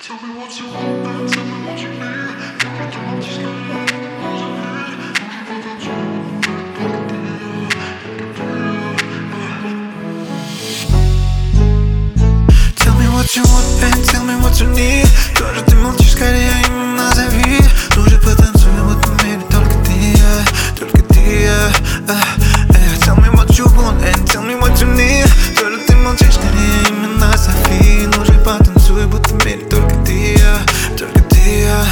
Tell me what you want, then tell me what you need. Tell me too much, tell me what you need. Tell me what you want, and tell me what you need. Тоже ты молчишь, скорее имя назови. Ну же потанцуем в этом мире, только ты и я, только ты и я. Tell me what you want, and tell me what you need. Тоже ты молчишь, скорее имя назови. Ну же потанцуем в этом мире, только ты и я, только ты и я.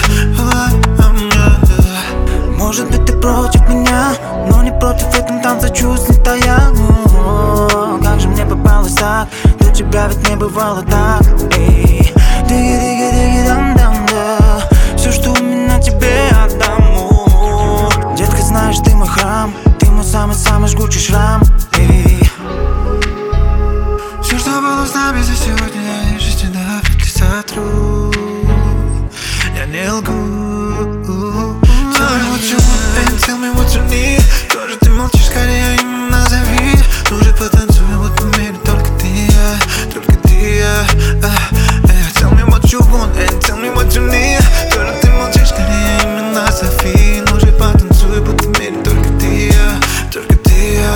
Может быть, ты против меня, но не против в этом танце чувств не тая. Как же мне попалось так, до тебя ведь не бывало так. Эй, диги-диги-диги-дам-дам-да. Все, что у меня, тебе отдам. Детка, знаешь, ты мой храм, ты мой самый-самый жгучий шрам. Эй. Все, что было с нами за сегодня, я и жизнь навеки сотру. Я не лгу. Tell me what you want, and tell me what you need. Тоже ты молчишь, скорее имя назови. Ну же потанцуем в этом мире, только ты и я, только ты и я. Tell me what you want, and tell me what you need. Тоже ты молчишь, скорее имя назови. Ну же потанцуем в этом мире, только ты и я, только ты и я.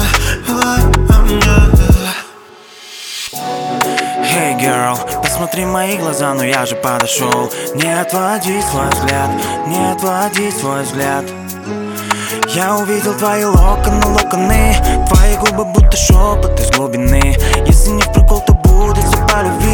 Hey girl, посмотри в мои глаза, но я же подошел. Не отводи свой взгляд, не отводи свой взгляд. Я увидел твои локоны, твои губы будто шепот из глубины. Если не в прикол, то будет все по любви.